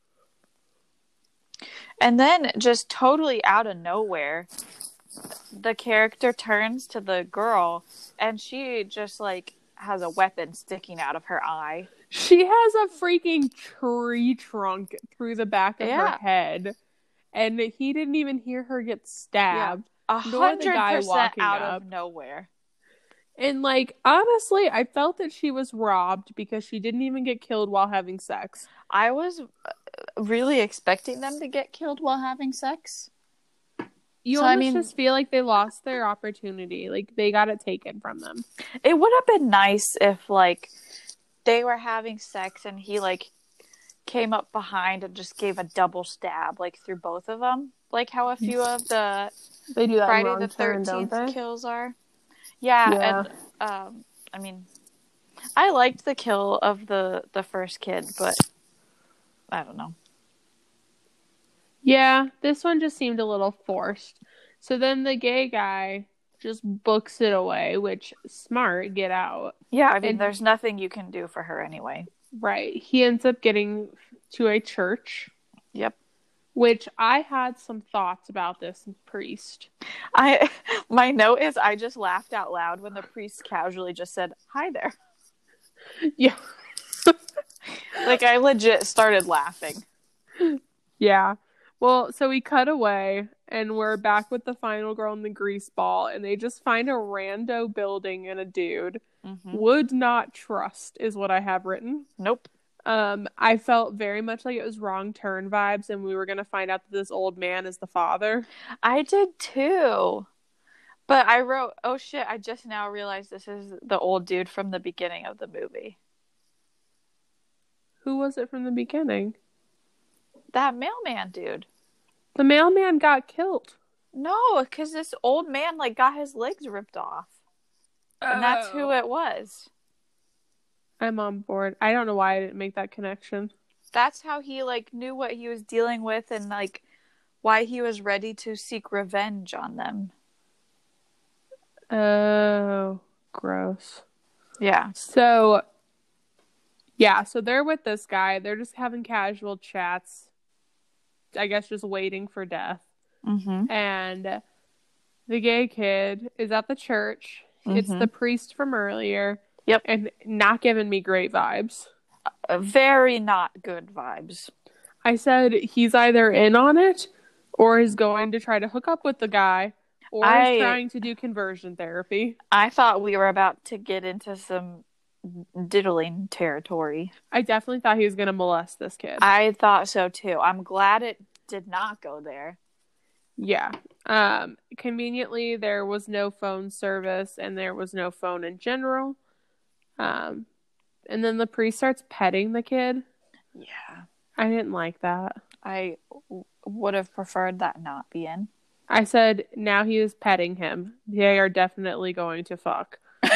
And then, just totally out of nowhere, the character turns to the girl, and she just, like, has a weapon sticking out of her eye. She has a freaking tree trunk through the back of yeah. her head. And he didn't even hear her get stabbed. A hundred percent out up. of nowhere. And, like, honestly, I felt that she was robbed because she didn't even get killed while having sex. I was really expecting them to get killed while having sex. You so, almost I mean, just feel like they lost their opportunity. Like, they got it taken from them. It would have been nice if, like, they were having sex and he, like, came up behind and just gave a double stab, like, through both of them. Like how a few of the they do that Friday the thirteenth kills are. Yeah, yeah, and, um, I mean, I liked the kill of the, the first kid, but I don't know. Yeah, this one just seemed a little forced. So then the gay guy just books it away, which, smart, get out. Yeah, I mean, and, there's nothing you can do for her anyway. Right. He ends up getting to a church. Yep. Which I had some thoughts about this priest. I my note is I just laughed out loud when the priest casually just said, "Hi there." Yeah. Like, I legit started laughing. Yeah. Well, so we cut away, and we're back with the final girl and the grease ball, and they just find a rando building and a dude. Mm-hmm. Would not trust is what I have written. Nope. Um, I felt very much like it was Wrong Turn vibes, and we were going to find out that this old man is the father. I did too. But I wrote, oh shit, I just now realized this is the old dude from the beginning of the movie. Who was it from the beginning? That mailman dude. The mailman got killed. No, because this old man, like, got his legs ripped off. And oh. that's who it was. I'm on board. I don't know why I didn't make that connection. That's how he, like, knew what he was dealing with and, like, why he was ready to seek revenge on them. Oh, gross. Yeah. So, yeah, so they're with this guy. They're just having casual chats. I guess just waiting for death. Mm-hmm. And the gay kid is at the church. Mm-hmm. It's the priest from earlier. Yep. And not giving me great vibes. Uh, very not good vibes. I said he's either in on it or is going to try to hook up with the guy or I, is trying to do conversion therapy. I thought we were about to get into some diddling territory. I definitely thought he was going to molest this kid. I thought so too. I'm glad it did not go there. Yeah. Um, conveniently, there was no phone service and there was no phone in general. Um, and then the priest starts petting the kid. Yeah. I didn't like that. I w- would have preferred that not be in. I said, now he is petting him. They are definitely going to fuck.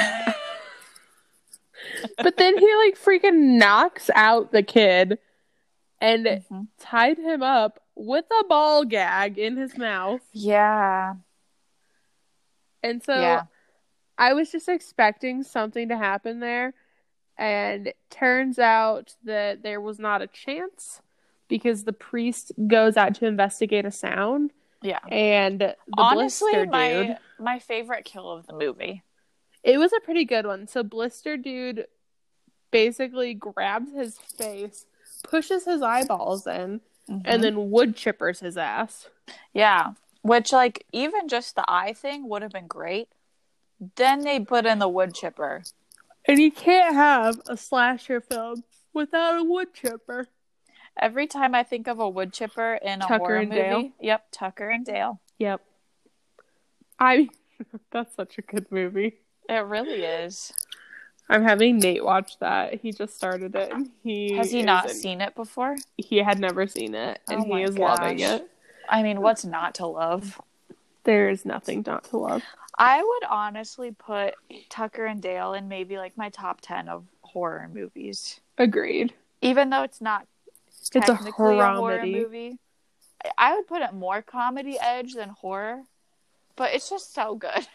But then he, like, freaking knocks out the kid and mm-hmm. tied him up with a ball gag in his mouth. Yeah. And so Yeah. I was just expecting something to happen there. And turns out that there was not a chance because the priest goes out to investigate a sound. Yeah. And the Honestly, Blister my, dude. my favorite kill of the movie. It was a pretty good one. So Blister dude basically grabs his face, pushes his eyeballs in, mm-hmm. and then wood chippers his ass. Yeah. Which, like, even just the eye thing would have been great. Then they put in the wood chipper. And you can't have a slasher film without a wood chipper. Every time I think of a wood chipper in a Tucker horror and movie, Dale. Yep, Tucker and Dale. Yep. I that's such a good movie. It really is. I'm having Nate watch that. He just started it. And he Has he not in, seen it before? He had never seen it, and oh he is gosh. loving it. I mean, what's not to love? There is nothing not to love. I would honestly put Tucker and Dale in maybe like my top ten of horror movies. Agreed. Even though it's not it's technically a, a horror movie, I would put it more comedy edge than horror, but it's just so good.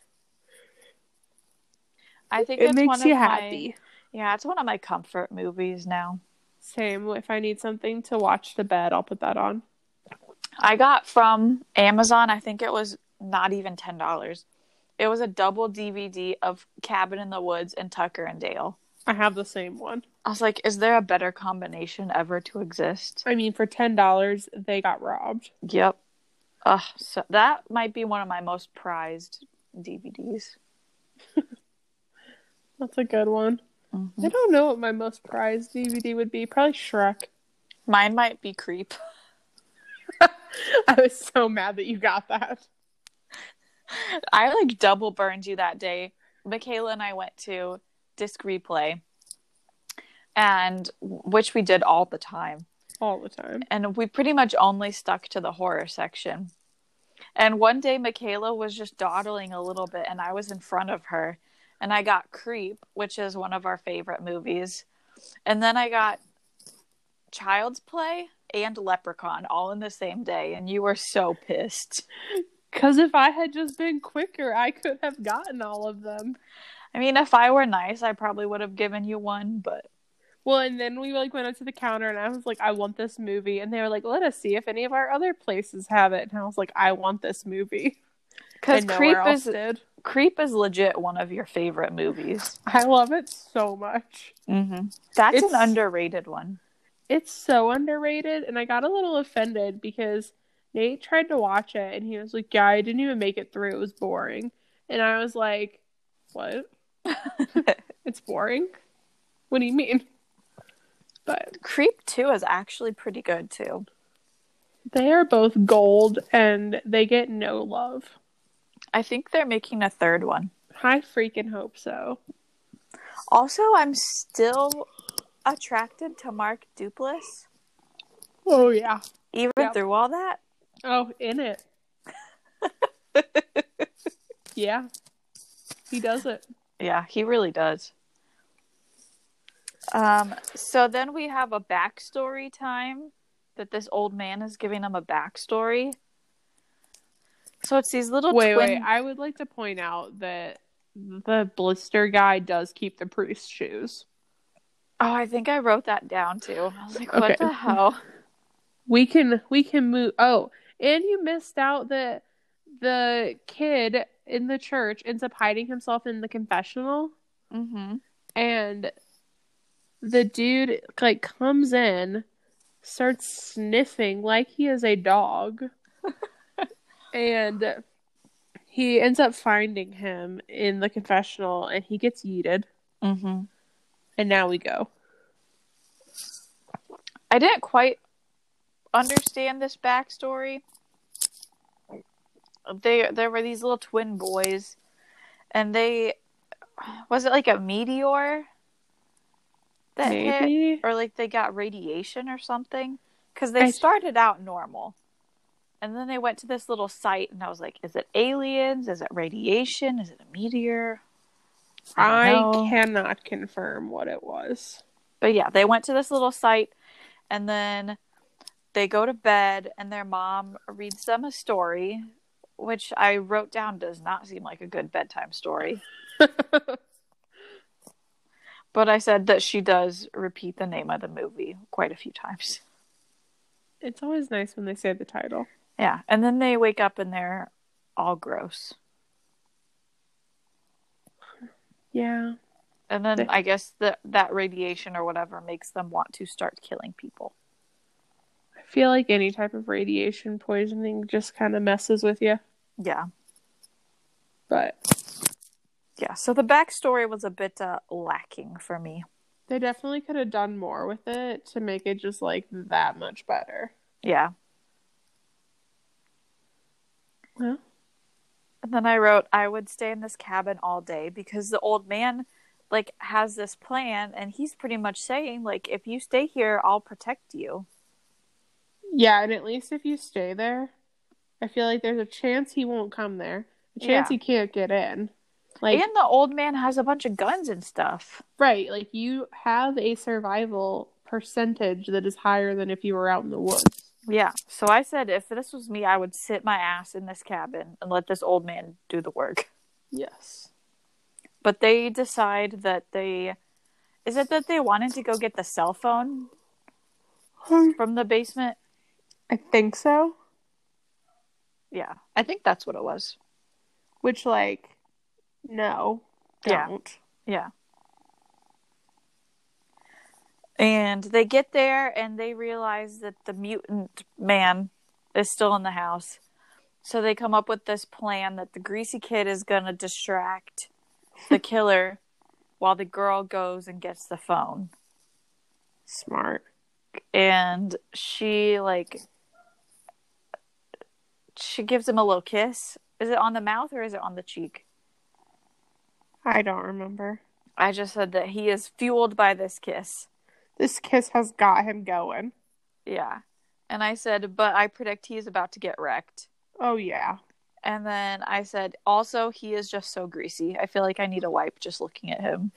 I think it it's makes one you of happy. My, yeah, it's one of my comfort movies now. Same. If I need something to watch to bed, I'll put that on. I got from Amazon, I think it was not even ten dollars. It was a double D V D of Cabin in the Woods and Tucker and Dale. I have the same one. I was like, is there a better combination ever to exist? I mean, for ten dollars, they got robbed. Yep. Ugh, so that might be one of my most prized D V Ds. That's a good one. Mm-hmm. I don't know what my most prized D V D would be. Probably Shrek. Mine might be Creep. I was so mad that you got that. I like double burned you that day. Michaela and I went to Disc Replay, and which we did all the time. All the time. And we pretty much only stuck to the horror section. And one day Michaela was just dawdling a little bit, and I was in front of her. And I got Creep, which is one of our favorite movies. And then I got Child's Play and Leprechaun all in the same day. And you were so pissed. Because if I had just been quicker, I could have gotten all of them. I mean, if I were nice, I probably would have given you one, but... Well, and then we like went up to the counter, and I was like, I want this movie. And they were like, let us see if any of our other places have it. And I was like, I want this movie. Because Creep is... Did. Creep is legit one of your favorite movies. I love it so much. Mm-hmm. That's it's, an underrated one. It's so underrated, and I got a little offended because Nate tried to watch it, and he was like, yeah, I didn't even make it through. It was boring. And I was like, what? It's boring? What do you mean? But Creep two is actually pretty good, too. They are both gold, and they get no love. I think they're making a third one. I freaking hope so. Also, I'm still attracted to Mark Duplass. Oh, yeah. Even yep. through all that? Oh, in it. Yeah. He does it. Yeah, he really does. Um. So then we have a backstory time that this old man is giving him a backstory. So it's these little wait, twin... Wait, I would like to point out that the blister guy does keep the priest shoes. Oh, I think I wrote that down too. I was like, what okay. the hell? We can we can move. Oh, and you missed out that the kid in the church ends up hiding himself in the confessional. Mm-hmm. And the dude like comes in, starts sniffing like he is a dog. And he ends up finding him in the confessional, and he gets yeeted. Mm-hmm. And now we go. I didn't quite understand this backstory. They there were these little twin boys, and they was it like a meteor that Maybe. hit, or like they got radiation or something? Because they I... started out normal. And then they went to this little site, and I was like, is it aliens? Is it radiation? Is it a meteor? I, I cannot confirm what it was. But yeah, they went to this little site, and then they go to bed, and their mom reads them a story, which I wrote down does not seem like a good bedtime story. But I said that she does repeat the name of the movie quite a few times. It's always nice when they say the title. Yeah, and then they wake up and they're all gross. Yeah. And then I guess that that radiation or whatever makes them want to start killing people. I feel like any type of radiation poisoning just kind of messes with you. Yeah. But yeah, so the backstory was a bit uh, lacking for me. They definitely could have done more with it to make it just, like, that much better. Yeah. Well. And then I wrote, I would stay in this cabin all day because the old man, like, has this plan, and he's pretty much saying, like, if you stay here, I'll protect you. Yeah, and at least if you stay there, I feel like there's a chance he won't come there. A chance Yeah. he can't get in. Like, and the old man has a bunch of guns and stuff. Right, like, you have a survival percentage that is higher than if you were out in the woods. Yeah, so I said if this was me, I would sit my ass in this cabin and let this old man do the work. Yes. But they decide that they... Is it that they wanted to go get the cell phone from the basement? I think so. Yeah, I think that's what it was. Which, like, no, don't. Yeah. yeah. And they get there and they realize that the mutant man is still in the house. So they come up with this plan that the greasy kid is going to distract the killer while the girl goes and gets the phone. Smart. And she, like, she gives him a little kiss. Is it on the mouth or is it on the cheek? I don't remember. I just said that he is fueled by this kiss. This kiss has got him going. Yeah. And I said, but I predict he is about to get wrecked. Oh, yeah. And then I said, also, he is just so greasy. I feel like I need a wipe just looking at him.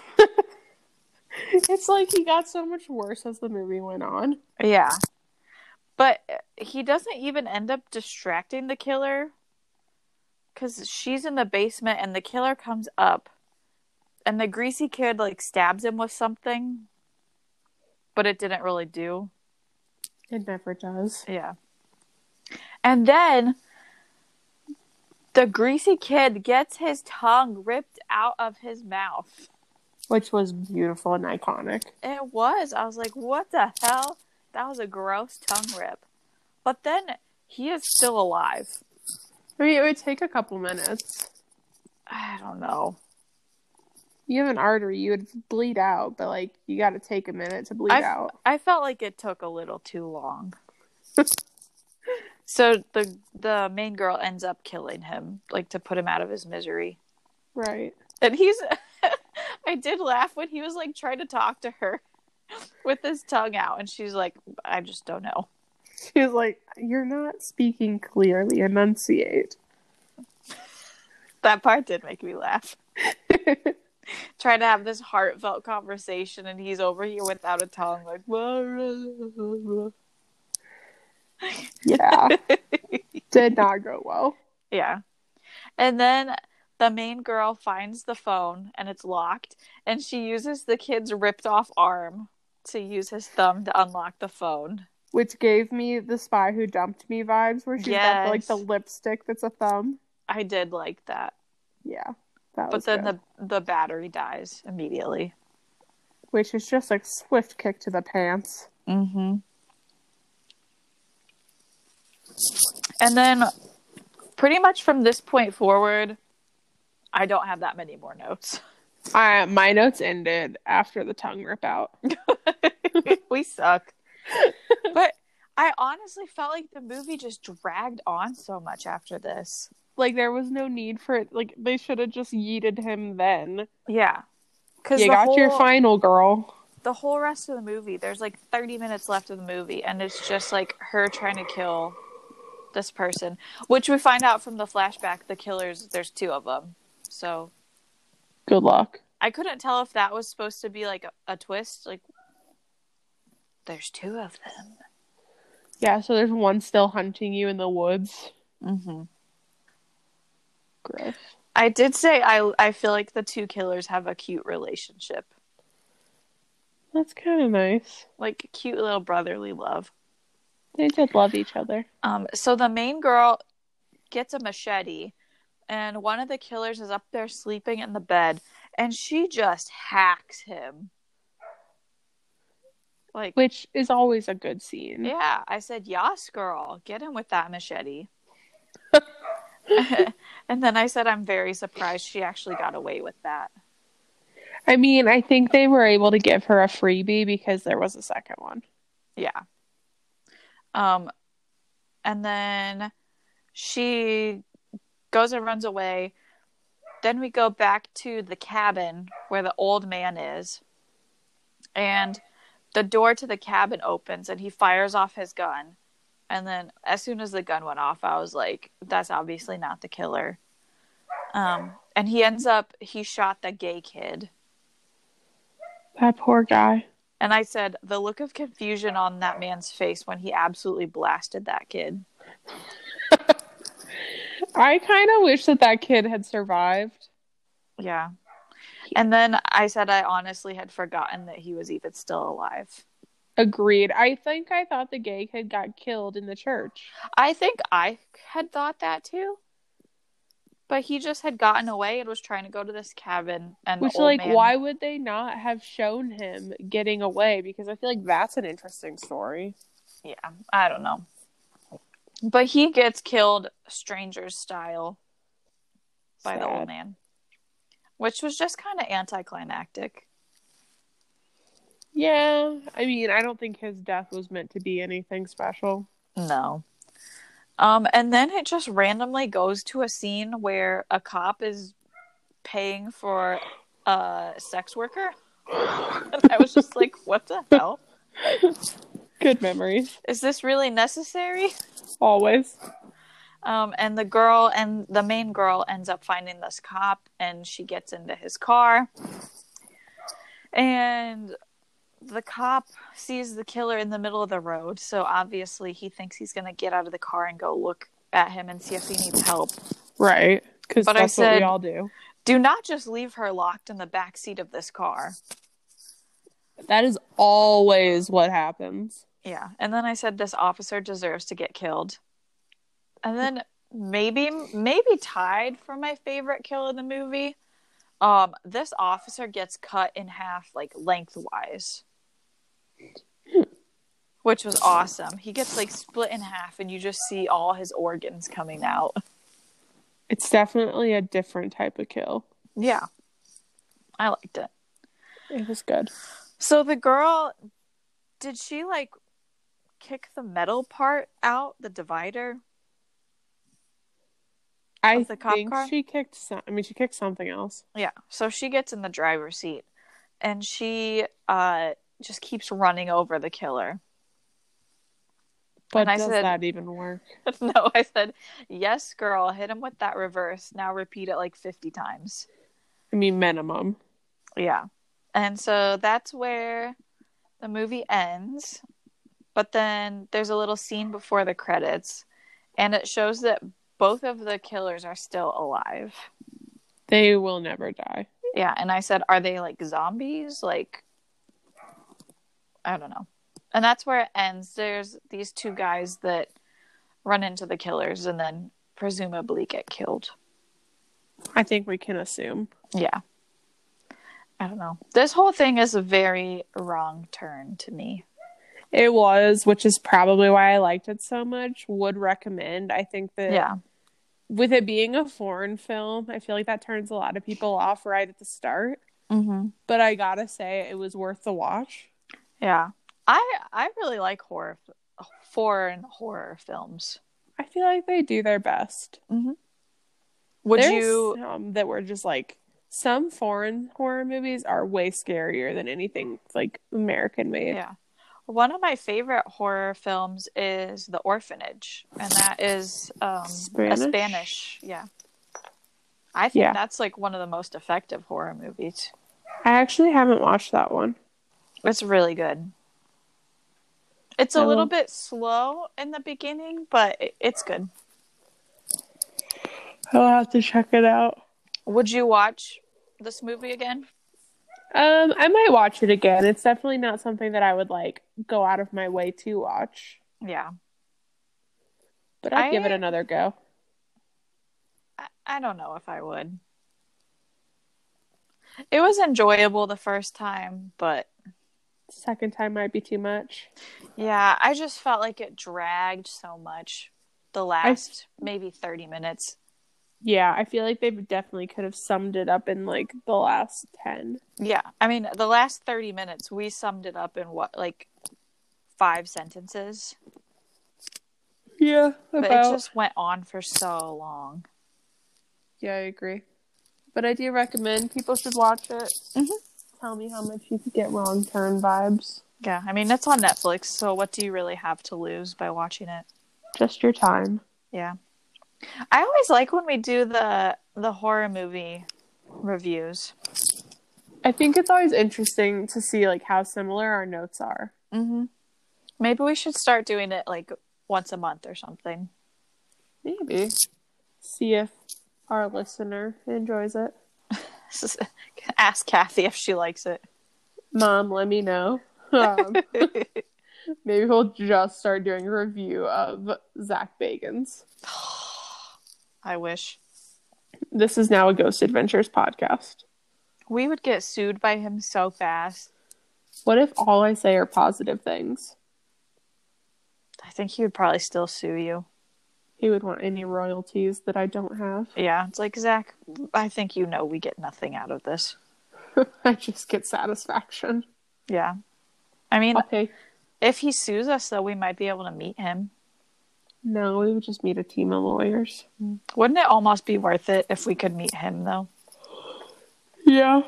It's like he got so much worse as the movie went on. Yeah. But he doesn't even end up distracting the killer. Because she's in the basement and the killer comes up. And the greasy kid, like, stabs him with something. But it didn't really do. It never does. Yeah. And then the greasy kid gets his tongue ripped out of his mouth. Which was beautiful and iconic. It was. I was like, what the hell? That was a gross tongue rip. But then he is still alive. I mean, it would take a couple minutes. I don't know. You have an artery, you would bleed out, but, like, you gotta take a minute to bleed I, out. I felt like it took a little too long. So the the main girl ends up killing him, like, to put him out of his misery. Right. And he's... I did laugh when he was, like, trying to talk to her with his tongue out, and she's like, I just don't know. She was like, you're not speaking clearly, enunciate. That part did make me laugh. Trying to have this heartfelt conversation, and he's over here without a tongue, like, yeah. Did not go well. Yeah. And then the main girl finds the phone, and it's locked, and she uses the kid's ripped off arm to use his thumb to unlock the phone. Which gave me the Spy Who Dumped Me vibes, where she's yes. got, like, the lipstick that's a thumb. I did like that. Yeah. That but was then good. the the battery dies immediately. Which is just a swift kick to the pants. Mm-hmm. And then, pretty much from this point forward, I don't have that many more notes. Uh, my notes ended after the tongue rip out. We suck. But I honestly felt like the movie just dragged on so much after this. Like, there was no need for it. Like, they should have just yeeted him then. Yeah. Cause you got whole, your final, girl. The whole rest of the movie, there's like thirty minutes left of the movie, and it's just like her trying to kill this person. Which we find out from the flashback, the killers, there's two of them. So. Good luck. I couldn't tell if that was supposed to be like a, a twist. Like, there's two of them. Yeah, so there's one still hunting you in the woods. Mm-hmm. Gross. I did say I I feel like the two killers have a cute relationship. That's kind of nice. Like cute little brotherly love. They did love each other. Um, so the main girl gets a machete, and one of the killers is up there sleeping in the bed, and she just hacks him. Like, which is always a good scene. Yeah, I said, "Yas, girl, get him with that machete." And then I said, "I'm very surprised she actually got away with that." I mean, I think they were able to give her a freebie because there was a second one. Yeah. Um, and then she goes and runs away. Then we go back to the cabin where the old man is. And the door to the cabin opens and he fires off his gun. And then as soon as the gun went off, I was like, that's obviously not the killer. Um, and he ends up, he shot the gay kid. That poor guy. And I said, the look of confusion on that man's face when he absolutely blasted that kid. I kind of wish that that kid had survived. Yeah. And then I said I honestly had forgotten that he was even still alive. Agreed. I think I thought the gay kid got killed in the church. I think I had thought that too. But he just had gotten away and was trying to go to this cabin. And Which, the old like, man... why would they not have shown him getting away? Because I feel like that's an interesting story. Yeah, I don't know. But he gets killed stranger's style by Sad. the old man. Which was just kind of anticlimactic. Yeah, I mean, I don't think his death was meant to be anything special. No. Um, and then it just randomly goes to a scene where a cop is paying for a sex worker. And I was just like, what the hell? Good memories. Is this really necessary? Always. Um, and the girl and the main girl ends up finding this cop and she gets into his car. And the cop sees the killer in the middle of the road. So obviously he thinks he's going to get out of the car and go look at him and see if he needs help. Right. Because that's I said, what we all do. Do not just leave her locked in the back seat of this car. That is always what happens. Yeah. And then I said, this officer deserves to get killed. And then maybe, maybe tied for my favorite kill in the movie. Um, this officer gets cut in half, like lengthwise. Which was awesome. He gets like split in half and you just see all his organs coming out. It's definitely a different type of kill. Yeah. I liked it. It was good. So the girl, did she like kick the metal part out, the divider? I the cop think car? she kicked some, I mean, she kicked something else. Yeah. So she gets in the driver's seat and she uh, just keeps running over the killer. But and I does said, that even work? No, I said, yes, girl, hit him with that reverse. Now repeat it like fifty times. I mean, minimum. Yeah. And so that's where the movie ends. But then there's a little scene before the credits. And it shows that both of the killers are still alive. They will never die. Yeah. And I said, are they like zombies? Like, I don't know. And that's where it ends. There's these two guys that run into the killers and then presumably get killed. I think we can assume. Yeah. I don't know. This whole thing is a very wrong turn to me. It was, which is probably why I liked it so much. Would recommend. I think that yeah. with it being a foreign film, I feel like that turns a lot of people off right at the start. Mm-hmm. But I gotta say, it was worth the watch. Yeah. I I really like horror, foreign horror films. I feel like they do their best. Mm-hmm. Would There's you... some that were just like, some foreign horror movies are way scarier than anything like American made. Yeah. One of my favorite horror films is The Orphanage, and that is um, Spanish? a Spanish, yeah. I think yeah. that's like one of the most effective horror movies. I actually haven't watched that one. It's really good. It's a I little will... bit slow in the beginning, but it, it's good. I'll have to check it out. Would you watch this movie again? Um, I might watch it again. It's definitely not something that I would like go out of my way to watch. Yeah. But I'd I, give it another go. I, I don't know if I would. It was enjoyable the first time, but second time might be too much. Yeah, I just felt like it dragged so much the last I, maybe thirty minutes. Yeah, I feel like they definitely could have summed it up in like the last ten. Yeah, I mean, the last thirty minutes, we summed it up in what, like five sentences? Yeah, about. But it just went on for so long. Yeah, I agree. But I do recommend people should watch it. Mm-hmm. Tell me how much you could get wrong turn vibes. Yeah, I mean, it's on Netflix, so what do you really have to lose by watching it? Just your time. Yeah. I always like when we do the the horror movie reviews. I think it's always interesting to see like how similar our notes are. Mm-hmm. Maybe we should start doing it like once a month or something. Maybe. See if our listener enjoys it. Ask Kathy if she likes it. Mom, let me know. Um, maybe we'll just start doing a review of Zach Bagans. I wish. This is now a Ghost Adventures podcast. We would get sued by him so fast. What if all I say are positive things? I think he would probably still sue you. He would want any royalties that I don't have. Yeah, it's like, Zach, I think you know we get nothing out of this. I just get satisfaction. Yeah. I mean, okay. If he sues us, though, we might be able to meet him. No, we would just meet a team of lawyers. Wouldn't it almost be worth it if we could meet him, though? Yeah.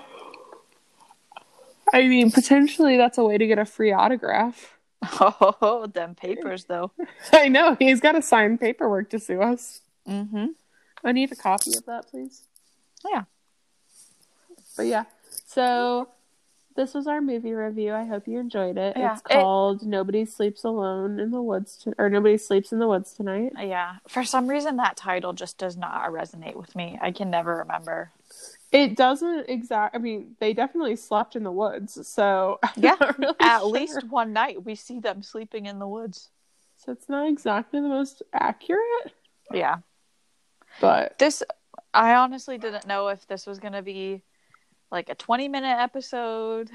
I mean, potentially that's a way to get a free autograph. Oh, them papers, though. I know. He's got to sign paperwork to sue us. Mm-hmm. I need a copy of that, please. Yeah. But yeah. So, this was our movie review. I hope you enjoyed it. Yeah, it's called it... Nobody Sleeps Alone in the Woods, to... or Nobody Sleeps in the Woods Tonight. Yeah. For some reason, that title just does not resonate with me. I can never remember. It doesn't exact. I mean, they definitely slept in the woods, so yeah, really at sure. least one night we see them sleeping in the woods. So it's not exactly the most accurate. Yeah, but this, I honestly didn't know if this was going to be like a twenty-minute episode.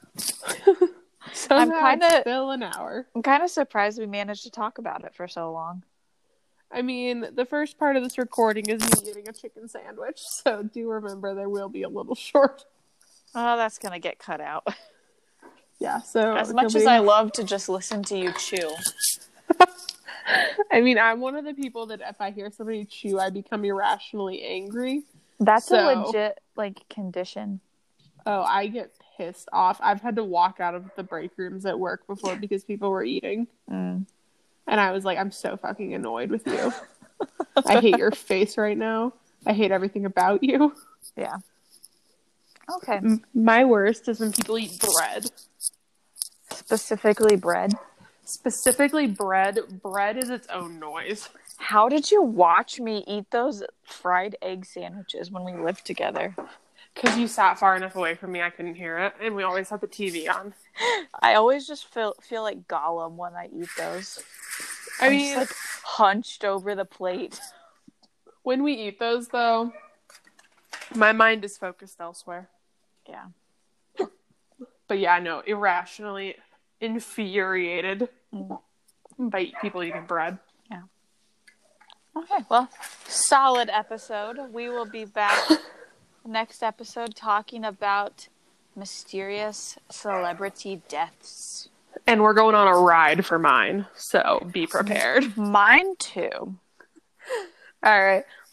So I'm kind of still an hour. I'm kind of surprised we managed to talk about it for so long. I mean, the first part of this recording is me eating a chicken sandwich, so do remember there will be a little short. Oh, that's going to get cut out. Yeah, so... As much as I love to just listen to you chew. I mean, I'm one of the people that if I hear somebody chew, I become irrationally angry. That's so... a legit, like, condition. Oh, I get pissed off. I've had to walk out of the break rooms at work before because people were eating. Mm. And I was like, I'm so fucking annoyed with you. I hate your face right now. I hate everything about you. Yeah. Okay. M- my worst is when people eat bread. Specifically bread? Specifically bread. Bread is its own noise. How did you watch me eat those fried egg sandwiches when we lived together? Because you sat far enough away from me, I couldn't hear it. And we always had the T V on. I always just feel feel like Gollum when I eat those. I I'm mean, just, like, hunched over the plate. When we eat those, though, my mind is focused elsewhere. Yeah. But yeah, no, irrationally infuriated mm. by people eating bread. Yeah. Okay, well, solid episode. We will be back next episode talking about mysterious celebrity deaths. And we're going on a ride for mine, so be prepared. Mine too. All right.